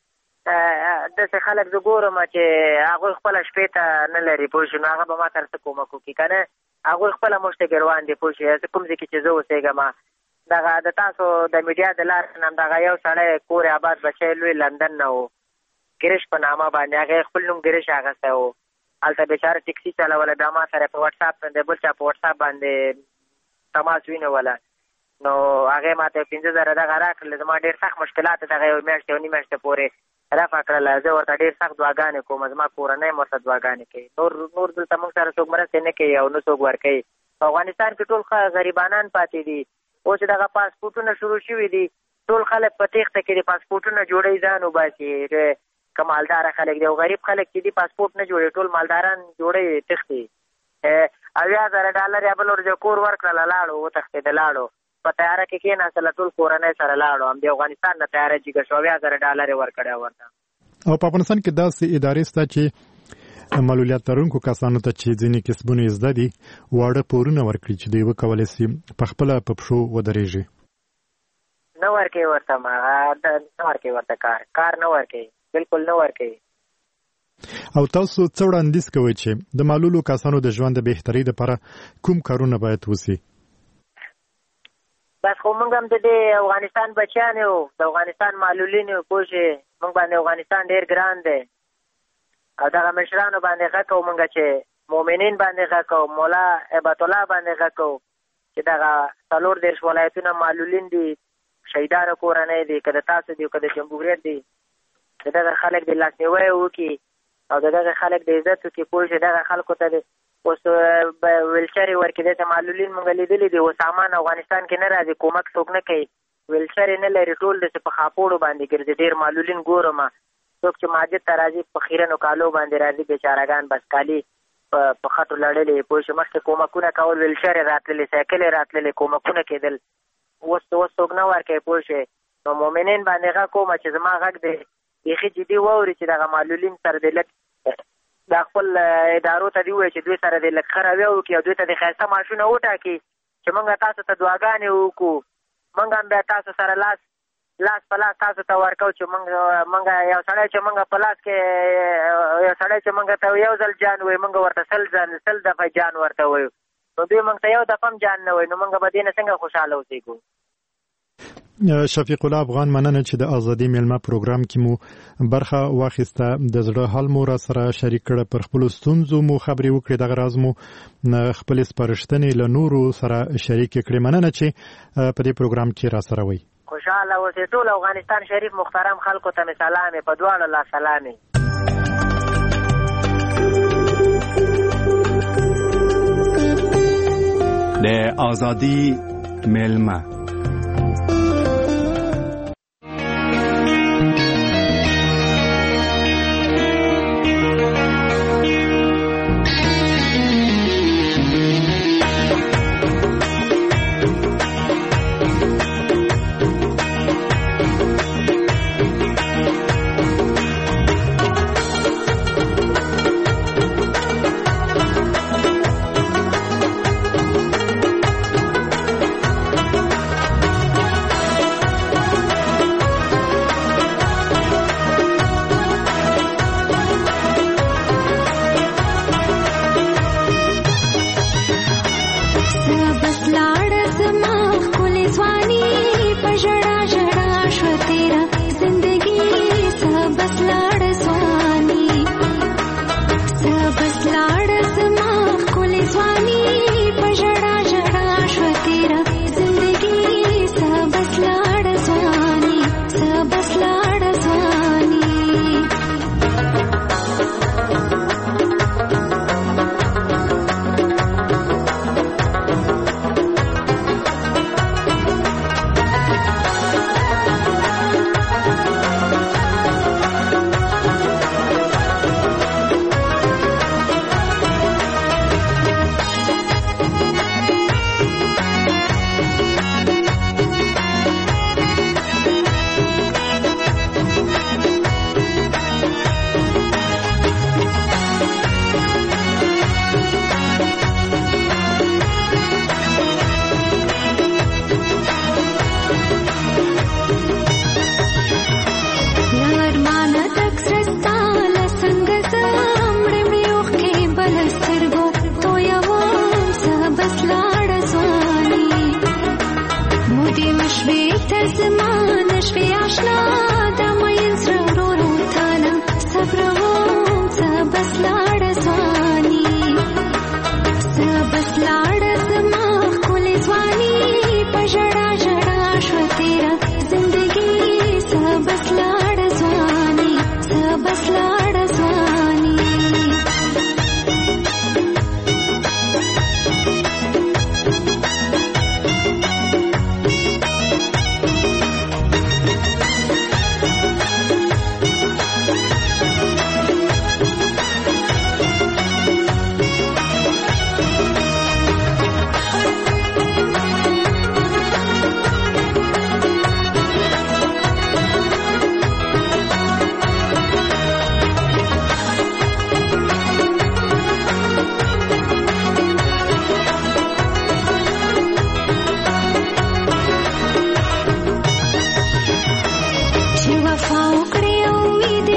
داسې خلک زه ګورم چې هغوی خپله شپې ته نه لري، پوه شو، نو هغه به ما سره څه کومک وکړي که نه، هغوی خپله موږ ته ګروان دي، پوه شو. زه کوم ځای کې چې زه اوسېږم دغه د تاسو د میډیا د لارې نه دغه یو سړی کور آباد بچی لوی لندن نه و، ګرش په نامه باندې، هغې خپل نوم ګرش اخیستی و، هلته بېچاره ټکسي چلوله، بیا ما سره په وټساپ باندې بل چا په وټساپ باندې تماس ونیوله، نو هغې ما ته پنځه زره دغه راکړل. زما ډېر سخت مشکلات دغه یو میاشت یو نیم میاشتې پورې رفع کړله. زه ورته ډېر سخت دعاګانې کوم، زما کورنۍ هم ورته دعاګانې کوي، نور نور دلته موږ سره څوک مرستې نه کوي او نه څوک ورکوي. په افغانستان کې ټول غریبانان پاتې دي. اوس دغه پاسپورټونه شروع شوي دي، ټول خلک په تېښته کې دي، پاسپورټونه جوړوي ځان وباسي، که مالداره خلک دي او غریب خلک چې دي پاسپورټ نه جوړوي، ټول مالداران جوړوي تښتي. اویا زره ډالر یا بل ورځ کور ورکړله لاړو، وتښتېده لاړو، په تیاره کې کېناستل ټول کورنۍ سره لاړو هم د افغانستان نه تیاره جګه شو اویا زره ډالر یې ورکړی ورته. او په افغانستان کې داسې ادارې شته چې معلولیت لرونکو کسانو ته چې ځینې کسبونه یې زده دي واړه پورونه ورکړي چې دوی وکولی سي په خپله په پښو ودرېږي. نه ورکوي ورته ما نه ورکوي ورته کار کار نه ورکوي بالکل نه ورکوي. او تاسو څه وړاندیز کوئ چې د معلولو کسانو د ژوند د بهترۍ لپاره کوم کارونه باید وسي؟ بس خو موږ هم د دې افغانستان بچیان یو د افغانستان معلولین یو پوه شې موږ باندې افغانستان ډېر ګران دی او دغه مشرانو باندې غږ کوو موږ چې مؤمنین باندې غږ کوو مولا هبت الله باندې غږ کوو چې دغه څلور دېرش ولایتونه معلولین دي شهیدانو کورنۍ دي که د تاسو دي که د جمهوریت دي د دغه خلک د لاسنیوی وکړي او د دغه خلک د عزت وکړي پوه شې دغه خلکو ته د اوس ویلچرې ورکړي داسې معلولین موږ لیدلي دي اوس سامان افغانستان کې نه راځي کومک څوک نه کوي ویلچرې نه لري ټول داسې په خاپوړو باندې ګرځي ډېر معلولین ګورم څوک چې ماجد ته راځي په خیرنو کالو باندې راځي بیچارهګان بس کالي په خټو لړلې پوه شې مخکې کومکونه کول ویلچرې راتللې سایکلې راتللې کومکونه کېدل اوس اوس څوک نه ورکوي پوه شې نو مؤمنین باندې غږ کوم چې زما غږ دی بیخي جدي واوري چې دغه معلولین سره د لږ دا خپل ادارو ته دې ووایي چې دوی سره د لږ ښه رویه وکړي او دوی ته د ښایسته معاشونه وټاکي چې موږ تاسو ته دعاګانې وکړو موږ هم بیا تاسو سره لاس لاس په لاس تاسو ته ورکو چې موږ موږ یو سړی چې موږ په لاس کې یو سړی چې موږ ته یو ځل جان وایي موږ ورته سل ځل سل دفعه جان ورته وایو نو دوی موږ ته یو دفعه هم جان نه وایي نو موږ به دې نه څنګه خوشحاله اوسېږو. شفیق الله افغان مننه چې د ازادي میلمه پروګرام کې مو برخه واخیسته د زړه حال مو را سره شریک کړه پر خپل ستونزو مو خبرې وکړې دغه راز مو خپل سپارښتنې له نورو سره شریک کړې مننه چې په دې پروګرام کې را سره وي. خوشاله اوسې ټول افغانستان شریف محترم خلکو ته مې سلامې په دواړو لا سلامې. د ازادي میلمه امید